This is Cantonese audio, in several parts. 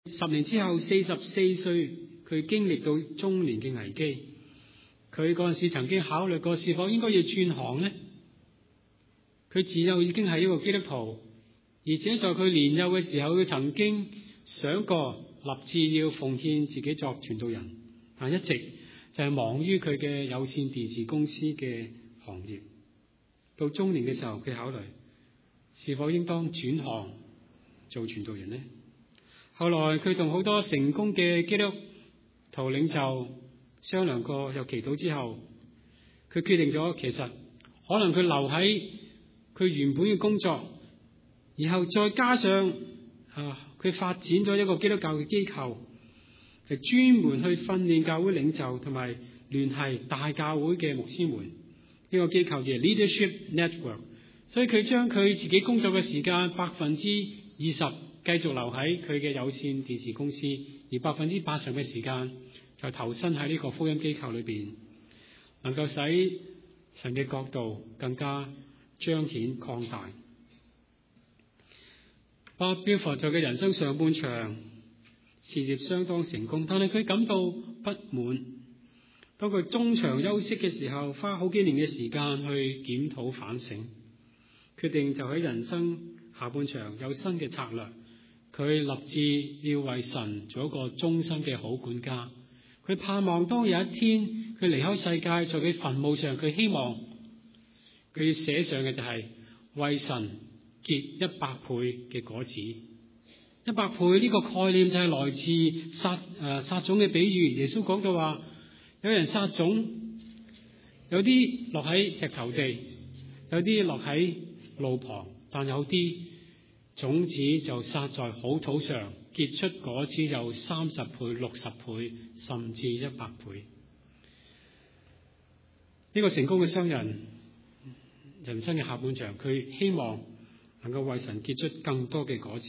10年之後44歲，佢經歷到中年嘅危機。佢嗰陣時曾經考慮過是否應該要轉行呢？佢自幼已經係一個基督徒，而且在佢年幼嘅時候，佢曾經想過立志要奉獻自己作傳道人，但一直就係忙於佢嘅有線電視公司嘅行業。到中年嘅時候，佢考慮是否應當轉行做傳道人呢？後來佢同好多成功嘅基督徒領袖商量過又祈禱之後，佢決定咗其實可能佢留喺佢原本嘅工作，然後再加上佢發展咗一個基督教嘅機構，係專門去訓練教會領袖同埋聯繫大教會嘅牧師們。呢個機構嘅 Leadership Network， 所以佢將佢自己工作嘅時間20%繼續留喺佢嘅有線電視公司，而80%嘅時間就投身喺呢個福音機構裏邊，能夠使神嘅國度更加彰顯擴大。Bill 在佢人生上半場事業相當成功，但係佢感到不滿。當佢中場休息嘅時候，花好幾年嘅時間去檢討反省，決定就喺人生下半場有新嘅策略。佢立志要為神做一個終身嘅好管家。佢盼望當有一天佢離開世界，在佢墳墓上，佢希望佢要寫上嘅就係為神結100倍嘅果子。100倍呢個概念就係來自撒種嘅比喻。耶穌講到話，有人撒種，有啲落喺石頭地，有啲落喺路旁，但有啲種子就撒在好土上，結出果子有30倍、60倍，甚至100倍。呢個成功嘅商人人生嘅下半場，佢希望能夠為神結出更多嘅果子。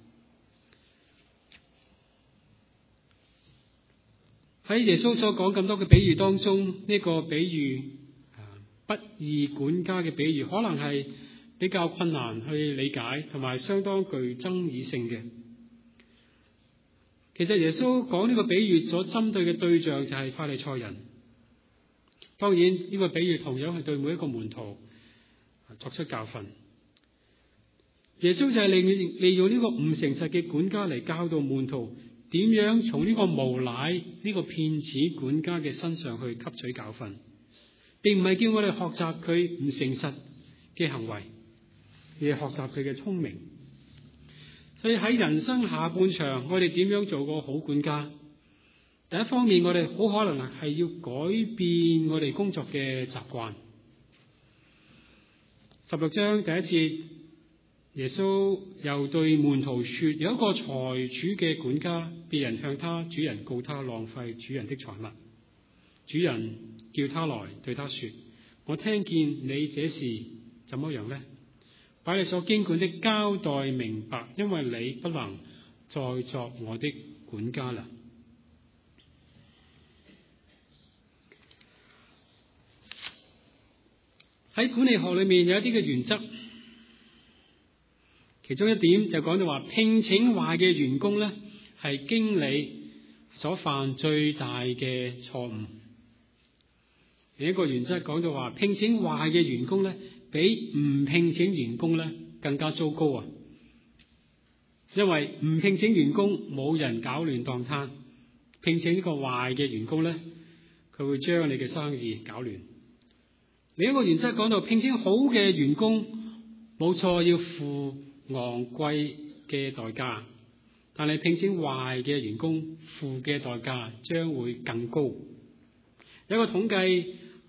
喺耶穌所講咁多嘅比喻當中，呢個比喻不義管家嘅比喻，可能係比較困難去理解，同埋相當具爭議性嘅。其實耶穌講呢個比喻所針對嘅對象就係法利賽人。當然呢個比喻同樣係對每一個門徒作出教訓。耶穌就係利用呢個唔誠實嘅管家嚟教導門徒點樣從呢個無賴呢個騙子管家嘅身上去吸取教訓，並唔係叫我哋學習佢唔誠實嘅行為，而係學習佢嘅聰明。所以喺人生下半場，我哋點樣做個好管家？第一方面，我哋好可能係要改變我哋工作嘅習慣。16章第1節，耶穌又對門徒說，有一個財主嘅管家，別人向他主人告他浪費主人的財物。主人叫他來，對他說，我聽見你這事怎麼樣呢？把你所經管的交代明白，因為你不能再作我的管家了。喺管理學裏面有一啲嘅原則，其中一點就講到話，聘請壞嘅員工咧，係經理所犯最大嘅錯誤。另一個原則講到話，聘請壞嘅員工咧，比唔聘請員工咧更加糟糕啊！因為唔聘請員工，冇人搞亂檔攤；聘請呢個壞嘅員工咧，佢會將你嘅生意搞亂。另一個原則講到，聘請好嘅員工，冇錯要付昂貴嘅代價，但係聘請壞嘅員工，付嘅代價將會更高。有個統計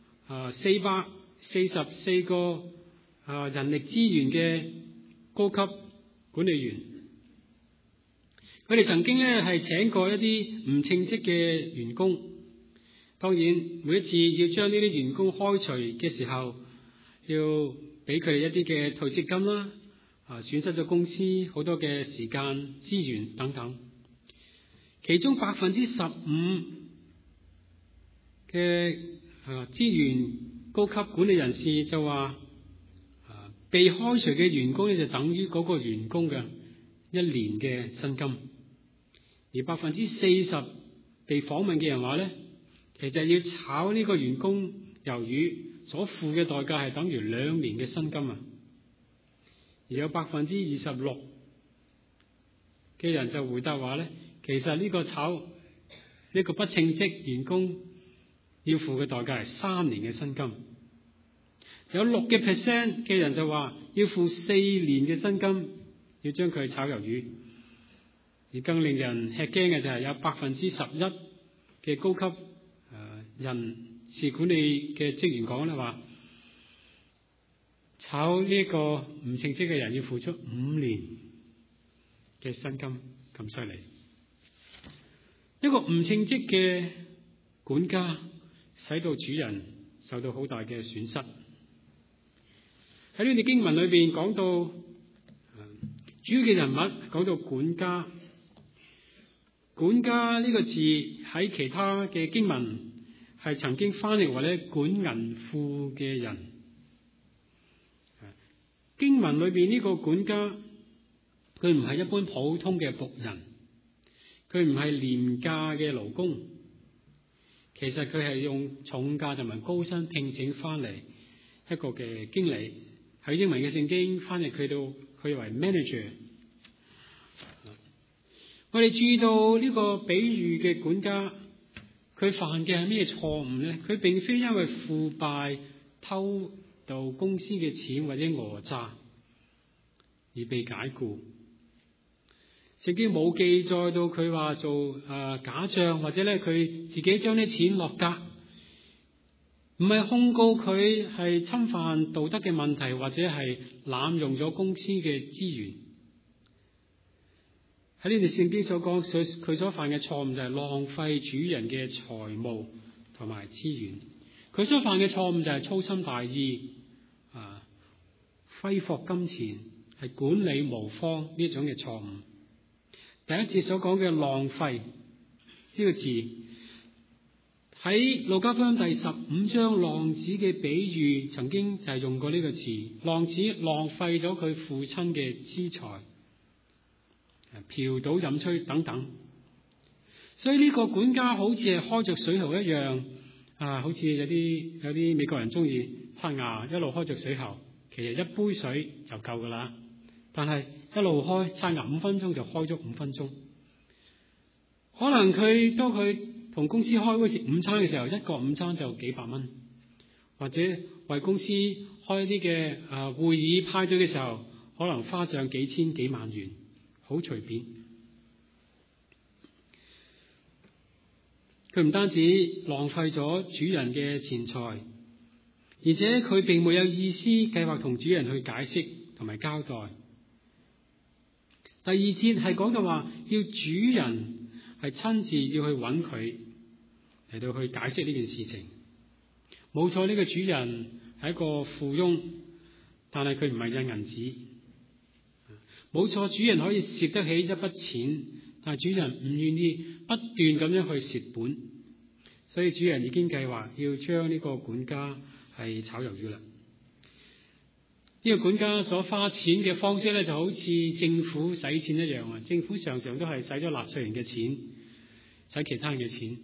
，444個人力資源嘅高級管理員，佢哋曾經咧係請過一啲唔稱職嘅員工。當然，每一次要將呢啲員工開除嘅時候，要俾佢哋一啲嘅退職金啦，損失咗公司好多嘅時間、資源等等。其中15%嘅資源高級管理人士就話，被開除嘅員工咧就等於嗰個員工嘅1年嘅薪金。 而 40% 被訪問嘅人話咧，其實要炒呢個員工魷魚所付嘅代價係等於2年嘅薪金啊！而有 26% 嘅人就回答話咧，其實呢個炒呢個不稱職員工要付嘅代價係3年嘅薪金。有 6% 嘅人就話要付4年嘅薪金，要將佢炒魷魚。而更令人吃驚嘅就係有 11% 嘅高級人事管理嘅職員講咧話，炒呢個唔稱職嘅人要付出5年嘅薪金，咁犀利。一個唔稱職嘅管家，使到主人受到好大嘅損失。喺呢段經文裏邊講到主要嘅人物，講到管家。管家呢個字喺其他嘅經文係曾經翻譯為咧管銀庫嘅人。經文裏邊呢個管家，佢唔係一般普通嘅僕人，佢唔係廉價嘅勞工，其實佢係用重價同埋高薪聘請翻嚟一個嘅經理。喺英文嘅聖經翻譯佢為 manager。我哋注意到呢個比喻嘅管家，佢犯嘅係咩錯誤呢？佢並非因為腐敗偷盜公司嘅錢或者訛詐而被解僱。聖經冇記載到佢話做假賬，或者咧佢自己將啲錢落格，唔係控告佢係侵犯道德嘅問題，或者係濫用咗公司嘅資源。喺呢段聖經所講，佢所犯嘅錯誤就係浪費主人嘅財務同埋資源。佢所犯嘅錯誤就係粗心大意，揮霍金錢，係管理無方呢種嘅錯誤。第一節所講嘅浪費呢個字，喺路加福音第15章浪子嘅比喻，曾經就係用過呢個詞。浪子浪費咗佢父親嘅資財，嫖賭飲吹等等。所以呢個管家好似係開着水喉一樣，好似有啲美國人中意刷牙，一路開着水喉，其實一杯水就夠噶啦。但係一路開刷牙5分鐘就開咗5分鐘。可能當佢同公司開嗰次午餐嘅時候，一個午餐就幾百蚊，或者為公司開一啲嘅會議派對嘅時候，可能花上幾千幾萬元，好隨便。佢唔單止浪費咗主人嘅錢財，而且佢並沒有意思計劃同主人去解釋同埋交代。第二節係講到話，要主人係親自要去揾佢嚟到去解釋呢件事情。冇錯，呢個主人係一個富翁，但係佢唔係印銀紙。冇錯，主人可以蝕得起一筆錢，但係主人唔願意不斷咁樣去蝕本，所以主人已經計劃要將呢個管家係炒魷魚啦。呢個管家所花錢嘅方式咧，就好似政府使錢一樣啊！政府常常都係使咗納稅人嘅錢，使其他人嘅錢。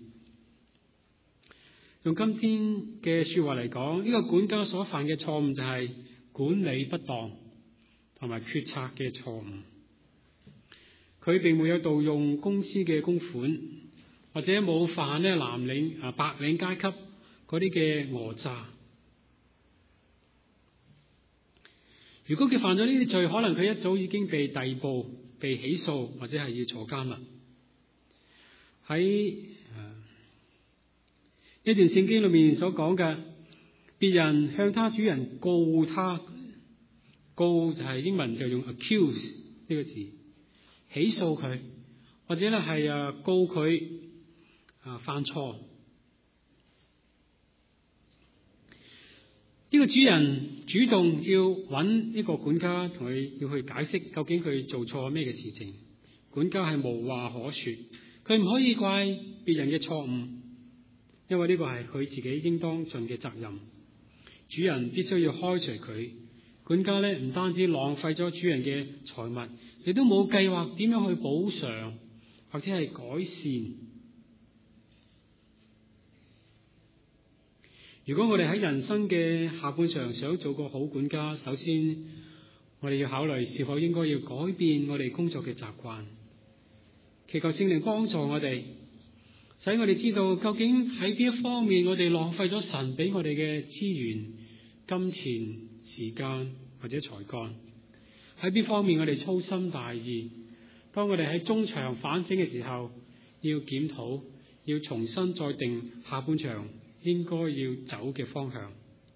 用今天嘅說話嚟講，呢個管家所犯嘅錯誤就係管理不當同埋決策嘅錯誤。佢並沒有盜用公司嘅公款，或者冇犯咧藍領白領階級嗰啲嘅訛詐。如果佢犯咗呢啲罪，可能佢一早已經被逮捕、被起訴，或者係要坐監啦。喺呢段聖經裏面所講嘅，別人向他主人告他，告就係英文就用 accuse 呢個字，起訴佢，或者咧係告佢犯錯。呢個主人主動要揾呢個管家，同佢要去解釋究竟佢做錯咩嘅事情。管家係無話可說，佢唔可以怪別人嘅錯誤，因為呢個係佢自己應當盡嘅責任。主人必須要開除佢。管家咧唔單止浪費咗主人嘅財物，亦都冇計劃點樣去補償或者係改善。如果我哋喺人生嘅下半場想做個好管家，首先我哋要考慮是否應該要改變我哋工作嘅習慣，祈求聖靈幫助我哋，使我哋知道究竟喺邊一方面我哋浪費咗神俾我哋嘅資源、金錢、時間或者才幹，喺邊方面我哋粗心大意。當我哋喺中場反省嘅時候，要檢討，要重新再定下半場應該要走嘅方向。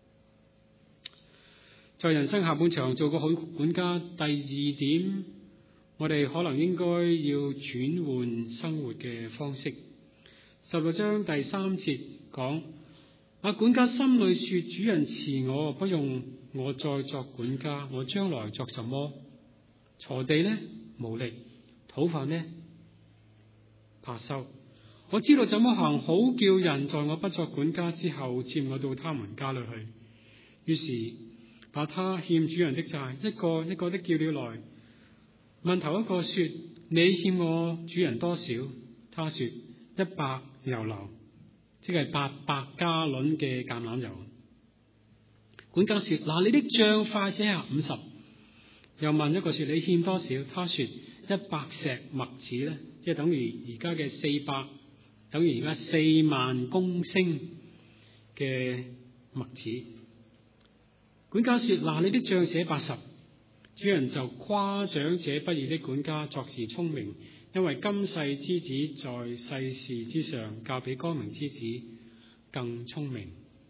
在人生下半場做個好管家，第二點，我哋可能應該要轉換生活嘅方式。16章第3節講：管家心裏說，主人辭我，不用我再作管家，我將來作什麼？鋤地呢，無力；討飯呢，怕羞。我知道怎麼行，好叫人在我不作管家之後，接我到他們家裏去。於是把他欠主人的債一個一個的叫了來，問頭一個說：你欠我主人多少？他說100油流，即係800加侖嘅橄欖油。管家說：嗱，你的賬快寫下50。又問一個說：你欠多少？他說100石麥子咧，即係等於而家嘅400，等於而家4萬公升嘅麥子。管家說：嗱，你的賬寫80。主人就誇獎這不義的管家作事聰明，因為今世之子在世事之上，較比光明之子更聰明。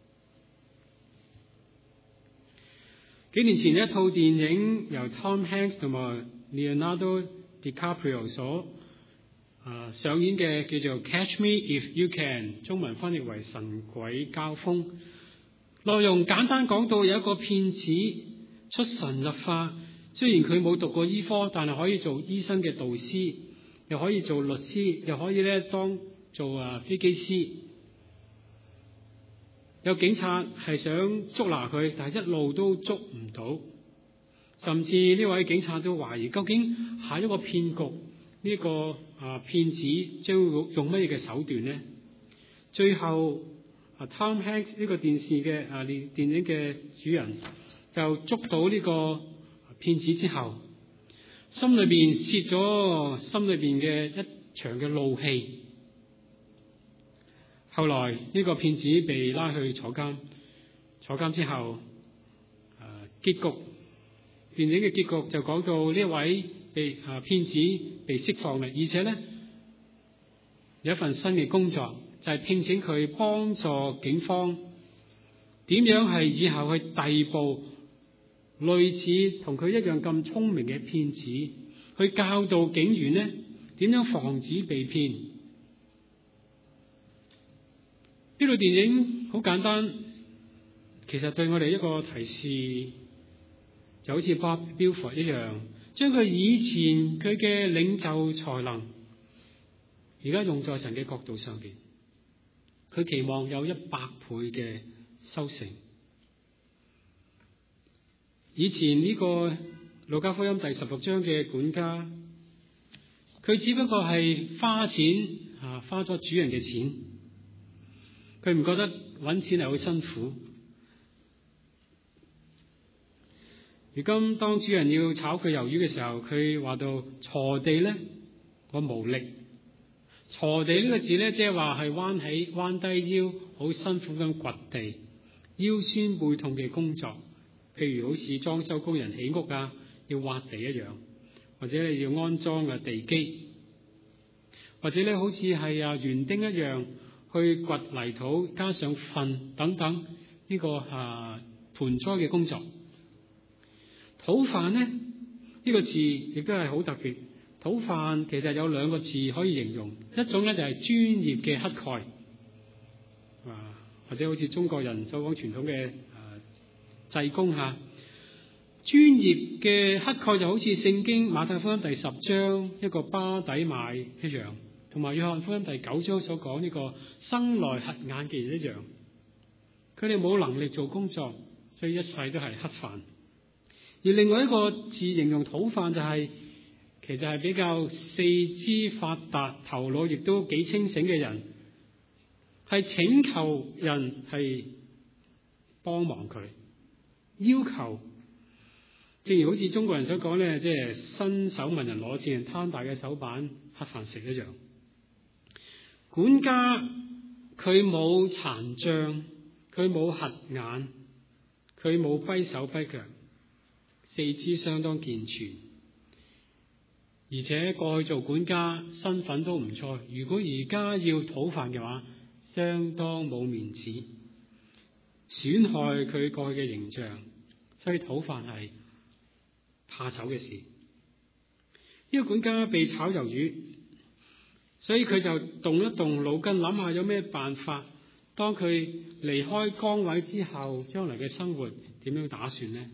幾年前一套電影由 Tom Hanks 同埋 Leonardo DiCaprio 所上演嘅，叫做 Catch Me If You Can， 中文翻譯為神鬼交鋒。內容簡單講到，有一個騙子出神入化，雖然佢冇讀過醫科，但係可以做醫生嘅導師，又可以做律師，又可以當做飛機師。有警察係想捉拿佢，但係一路都捉唔到，甚至呢位警察都懷疑究竟下一個騙局呢個騙子將會用乜嘢嘅手段呢？最後Tom Hanks 呢個電影嘅主人就捉到呢個騙子之後，心裏邊泄咗心裏邊嘅一場嘅怒氣。後來呢個騙子被拉去坐監之後，結局電影嘅結局就講到呢位騙子被釋放啦，而且咧有一份新嘅工作，就係聘請佢幫助警方點樣係以後去逮捕類似同佢一樣咁聰明嘅騙子，去教導警員咧點樣防止被騙。呢套電影好簡單，其實對我哋一個提示，就好似 Bob Buford 一樣，將佢以前佢嘅領袖才能，而家用在神嘅角度上邊，佢期望有100倍嘅收成。以前呢個路加福音第16章嘅管家，佢只不過係花咗主人嘅錢。佢唔覺得揾錢係好辛苦。如今當主人要炒佢魷魚嘅時候，佢話到鋤地咧，我無力。鋤地呢個字咧，即係話係彎低腰，好辛苦咁掘地，腰酸背痛嘅工作。譬如好似裝修工人起屋要挖地一樣，或者你要安裝地基，或者咧好似係園丁一樣。去掘泥土加上糞等等呢個盆栽嘅工作。討飯呢個字亦都係好特別。討飯其實有2個字可以形容，一種咧就係專業嘅乞丐，或者好似中國人所講傳統嘅濟公專業嘅乞丐就好似聖經馬太福音第10章一個巴底買一樣，同埋約翰福音第9章所講呢個生來瞎眼嘅人一樣。佢哋冇能力做工作，所以一世都係乞飯。而另外一個字形容討飯就係， 其實係比較四肢發達、頭腦亦都幾清醒嘅人，係請求人係幫忙佢，要求，正如好似中國人所講咧，即係伸手問人攞錢，攤大嘅手板乞飯食一樣。管家佢冇殘障，佢冇瞎眼，佢冇跛手跛腳，四肢相當健全，而且過去做管家身份都唔錯。如果而家要討飯嘅話，相當冇面子，損害佢過去嘅形象，所以討飯係怕醜嘅事。呢個管家被炒魷魚，所以佢就動一動腦筋，諗下有咩辦法。當佢離開崗位之後，將來嘅生活點樣打算呢？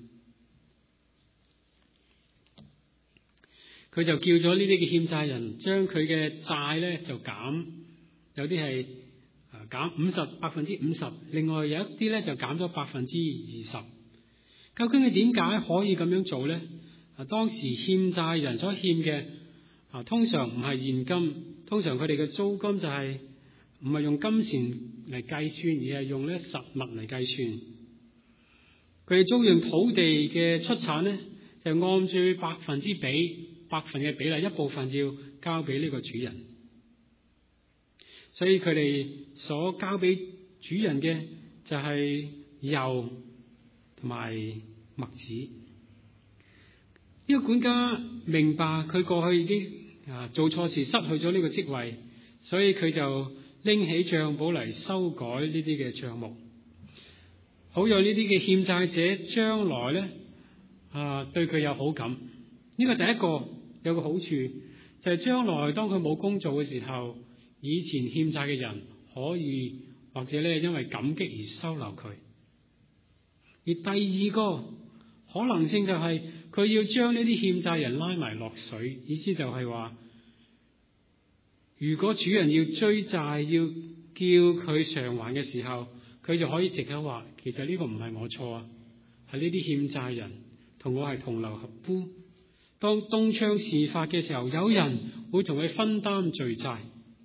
佢就叫咗呢啲嘅欠債人將佢嘅債咧就減，有啲係減50%，另外有一啲咧就減咗20%。究竟佢點解可以咁樣做咧？當時欠債人所欠嘅通常唔係現金，通常佢哋嘅租金就係唔係用金錢嚟計算，而係用咧實物嚟計算。佢哋租用土地嘅出產咧，就按住百分嘅比例，一部分要交俾呢個主人。所以佢哋所交俾主人嘅就係油同埋麥子。呢個管家明白佢過去已經做錯事，失去咗呢個職位，所以佢就拎起賬簿嚟修改呢啲嘅賬目，好讓呢啲嘅欠債者將來咧對佢有好感。呢個第一個有個好處，就係將來當佢冇工做嘅時候，以前欠債嘅人可以或者咧因為感激而收留佢。而第二個可能性就係佢要將呢啲欠債人拉埋落水，意思就係話，如果主人要追債，要叫佢償還嘅時候，佢就可以藉口話，其實呢個唔係我錯啊，係呢啲欠債人同我係同流合污。當東窗事發嘅時候，有人會同佢分擔罪債。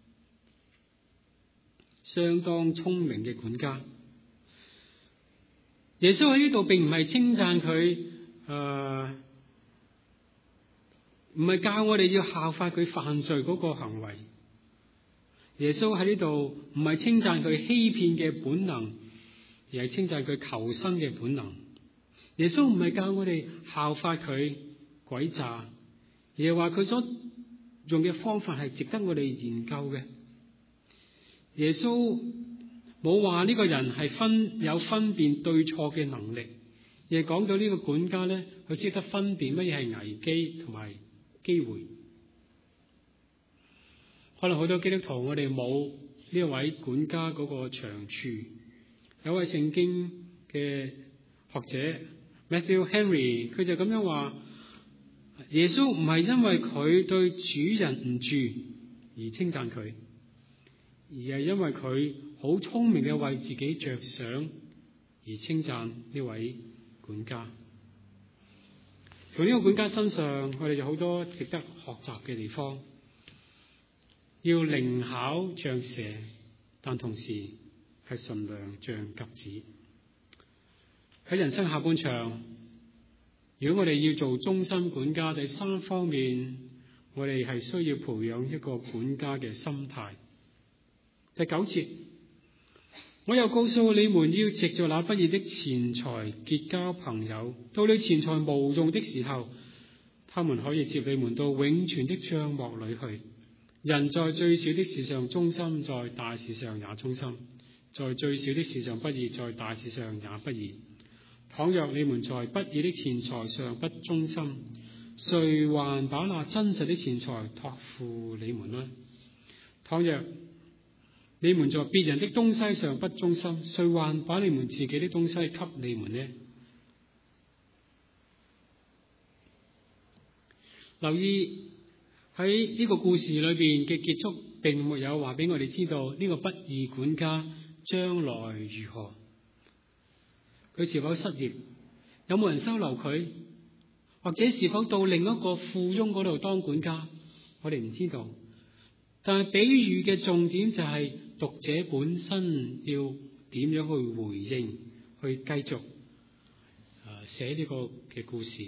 相當聰明嘅管家。耶穌喺呢度並唔係稱讚佢，唔係教我哋要效法佢犯罪嗰個行為。耶穌喺呢度唔係稱讚佢欺騙嘅本能，而係稱讚佢求生嘅本能。耶穌唔係教我哋效法佢詭詐，而係話佢所用嘅方法係值得我哋研究嘅。耶穌冇話呢個人係有分辨對錯嘅能力，而係講到呢個管家咧，佢識得分辨乜嘢係危機同埋機會。可能好多基督徒我哋冇呢一位管家嗰個長處。有位聖經嘅學者 Matthew Henry， 佢就咁樣話：耶穌唔係因為佢對主人唔住而稱讚佢，而係因為佢好聰明嘅為自己着想而稱讚呢位管家。從呢個管家身上，我哋有好多值得學習嘅地方。要靈巧像蛇，但同時係純良像鴿子。喺人生下半場，如果我哋要做終身管家，第三方面，我哋係需要培養一個管家嘅心態。第9節，我又告訴你們，要藉着那不義的錢財結交朋友，到你錢財無用的時候，他們可以接你們到永存的帳幕裏去。人在最小的事上忠心，在大事上也忠心；在最小的事上不義，在大事上也不義。倘若你們在不義的錢財上不忠心，誰還把那真實的錢財託付你們呢？倘若你們在別人的東西上不忠心，誰還把你們自己的東西給你們呢？留意喺呢個故事裏邊嘅結束，並沒有話俾我哋知道呢個不義管家將來如何。佢是否失業？有冇人收留佢？ 或者是否到另一個富翁嗰度當管家，我哋唔知道。但係比喻嘅重點就係讀者本身要點樣去回應，去繼續寫呢個嘅故事。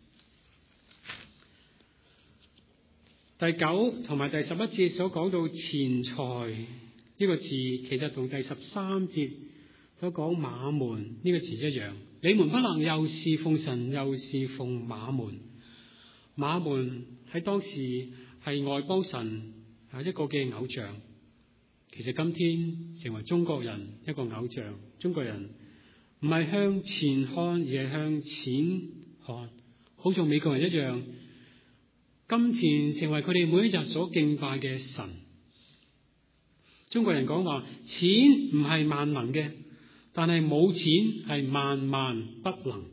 第9同埋第11節所講到錢財呢個字，其實同第13節所講馬門呢個字一樣。你們不能又侍奉神又侍奉馬門。馬門喺當時係外邦神一個嘅偶像，其實今天成為中國人一個偶像。中國人唔係向錢看，而係向錢看，好似美國人一樣，金錢成為佢哋每一日所敬拜嘅神。中國人講話，錢唔係萬能嘅，但係冇錢係萬萬不能。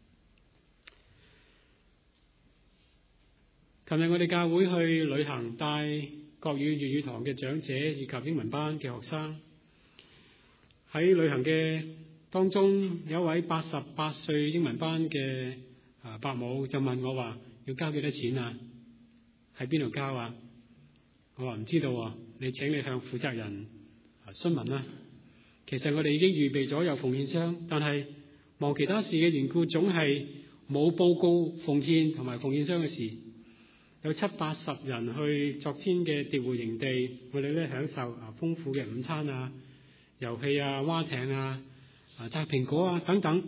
琴日我哋教會去旅行，帶國語粵語堂嘅長者以及英文班嘅學生，喺旅行嘅當中，有一位88歲英文班嘅伯母就問我話，要交幾多錢啊？喺邊度交啊？我話唔知道啊，你請你向負責人詢問啦。其實我哋已經預備咗有奉獻箱，但係忙其他事嘅緣故，總係冇報告奉獻同埋奉獻箱嘅事。有70-80人去昨天嘅釣湖營地，我哋咧享受豐富嘅午餐啊、遊戲啊、蛙艇啊、摘蘋果啊等等。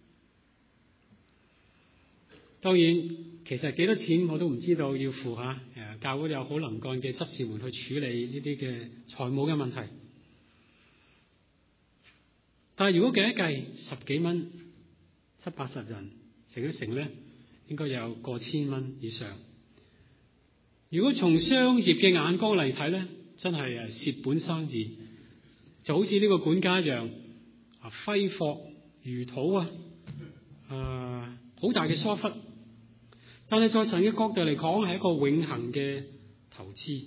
當然，其實幾多錢我都唔知道要付下。教會有好能幹嘅執事們去處理呢啲嘅財務嘅問題。但係如果計一計10幾蚊，70-80人乘一乘咧，應該有過千蚊以上。如果從商業嘅眼光嚟睇咧，真係蝕本生意，就好似呢個管家一樣，揮霍如土好大嘅疏忽。但係在神嘅角度嚟講，係一個永恆嘅投資。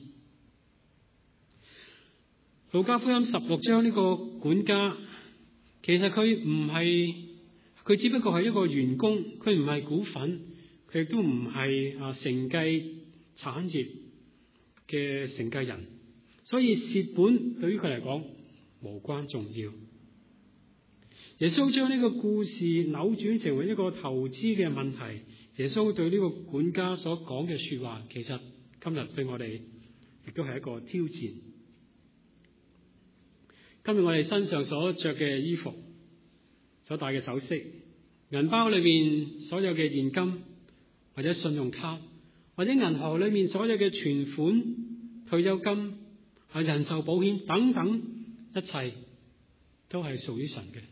路加福音16章呢個管家，其實佢只不過係一個員工，佢唔係股份，佢亦都唔係承繼產業嘅承繼人，所以蝕本對於佢嚟講無關重要。耶穌將呢個故事扭轉成為一個投資嘅問題。耶穌對呢個管家所講嘅說話，其實今日對我哋亦都係一個挑戰。今日我哋身上所着嘅衣服、所戴嘅首飾、銀包裏面所有嘅現金或者信用卡，或者銀行裏面所有嘅存款、退休金、人壽保險等等，一切都係屬於神嘅。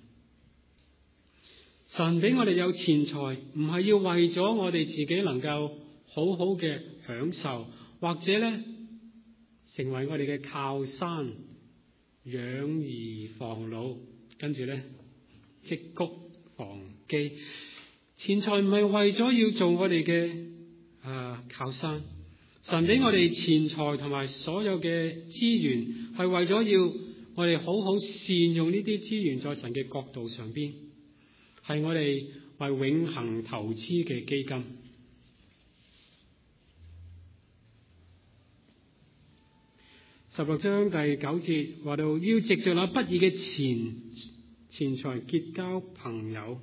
神俾我哋有錢財，唔係要為咗我哋自己能夠好好嘅享受，或者咧成為我哋嘅靠山，養兒防老，跟住咧積穀防饑。錢財唔係為咗要做我哋嘅靠山，神俾我哋錢財同埋所有嘅資源，係為咗要我哋好好善用呢啲資源，在神嘅角度上邊，係我哋為永恆投資嘅基金。16章第9節話到，要藉着那不義嘅錢財結交朋友。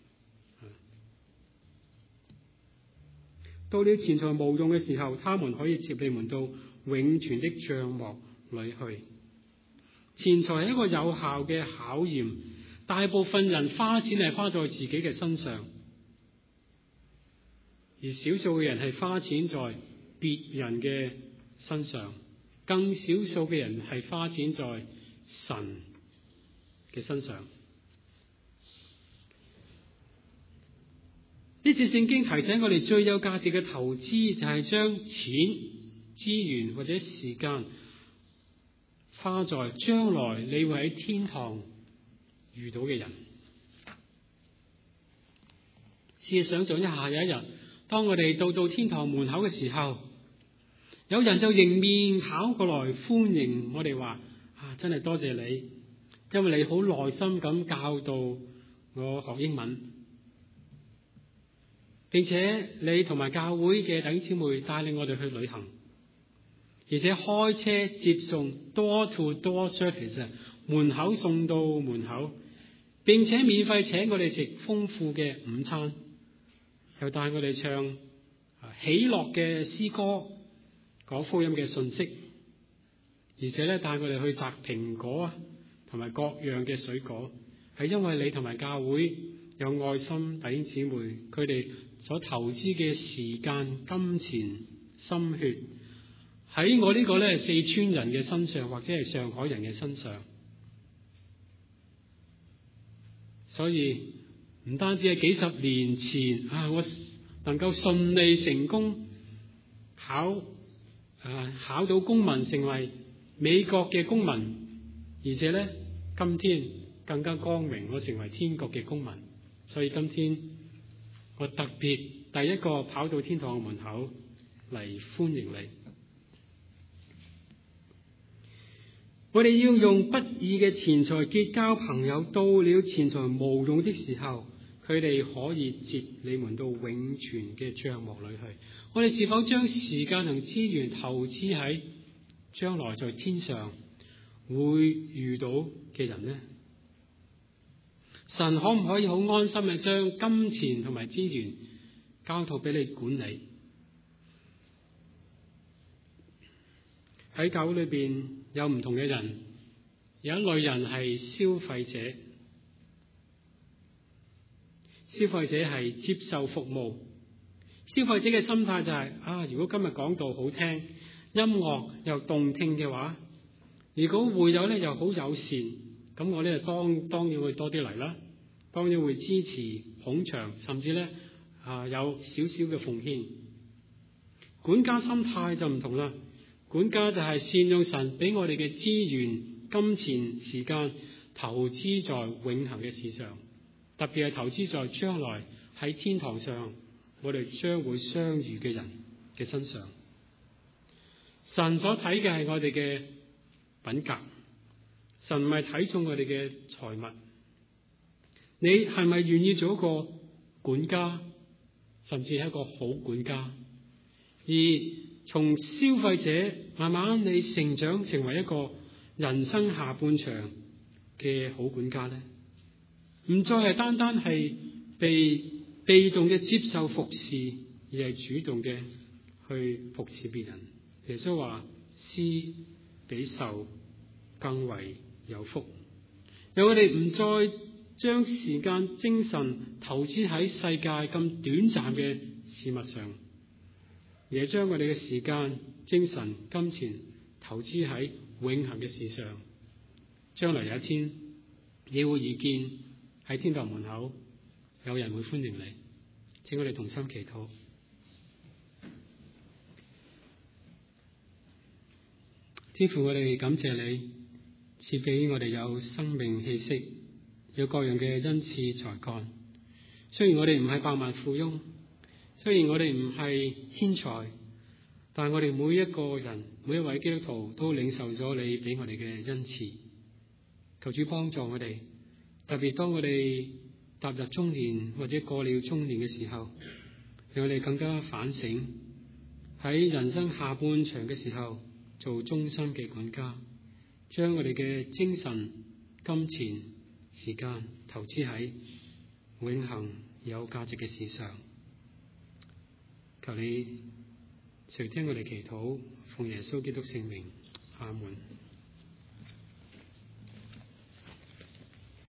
到了錢財無用嘅時候，他們可以接你們到永存的帳幕裏去。錢財係一個有效嘅考驗。大部分人花錢係花在自己嘅身上，而少數嘅人係花錢在別人嘅身上，更少數嘅人係花錢在神嘅身上。呢次聖經提醒我哋，最有價值嘅投資就係將錢、資源或者時間花在將來你會喺天堂遇到嘅人。試想象一下，有一日當我哋到天堂門口嘅時候，有人就迎面跑過來歡迎我哋，話真係多謝你，因為你好耐心咁教導我學英文。 並且你同埋教會嘅弟兄姊妹帶領我哋去旅行，而且開車接送 door to door service， 門口送到門口，並且免費請我哋食豐富嘅午餐，又帶我哋唱喜樂嘅詩歌，講福音嘅信息，而且咧帶我哋去摘蘋果啊，同埋各樣嘅水果，係因為你同埋教會有愛心弟兄姊妹，佢哋所投資嘅時間、金錢、心血喺我呢個咧四川人嘅身上，或者係上海人嘅身上。所以唔單止係幾十年前我能夠順利成功考到公民，成為美國嘅公民，而且咧今天更加光明，我成為天國嘅公民。所以今天我特別第一個跑到天堂嘅門口嚟歡迎你。我哋要用不義嘅錢財結交朋友，到了錢財無用的時候，佢哋可以接你們到永存嘅帳幕裏去。我哋是否將時間同資源投資喺將來在天上會遇到嘅人呢？神可唔可以好安心嘅將金錢同埋資源交託俾你管理？喺教會裏邊有唔同嘅人，有一類人係消費者。消費者係接受服務。消費者嘅心態就係如果今日講道好聽，音樂又動聽嘅話，如果會友咧又好友善，咁我咧當然會多啲嚟啦，當然會支持捧場，甚至咧有少少嘅奉獻。管家心態就唔同啦，管家就係善用神俾我哋嘅資源、金錢、時間，投資在永恆嘅事上，特別係投資在將來喺天堂上我哋將會相遇嘅人嘅身上。神所睇嘅係我哋嘅品格，神唔係睇重我哋嘅財物。你係咪願意做一個管家，甚至係一個好管家？而從消費者慢慢你成長成為一個人生下半場嘅好管家呢？唔再係單單係被動嘅接受服侍，而係主動嘅去服侍別人。耶穌話：施比受更為有福。讓我哋唔再將時間、精神投資喺世界咁短暫嘅事物上，而係將我哋嘅時間、精神、金錢投資喺永恆嘅事上。將來有一天，你會遇見喺天堂門口有人會歡迎你。請我哋同心祈禱。天父，我哋感謝你賜俾我哋有生命氣息，有各樣嘅恩賜才幹。雖然我哋唔係百萬富翁，雖然我哋唔係天才，但係我哋每一個人，每一位基督徒都領受咗你俾我哋嘅恩賜。求主幫助我哋，特別當我哋踏入中年或者過了中年嘅時候，讓我哋更加反省，喺人生下半場嘅時候做忠心嘅管家，將我哋嘅精神、金錢、時間投資喺永恆有價值嘅事上。求你垂聽我哋祈禱，奉耶穌基督聖名，阿門。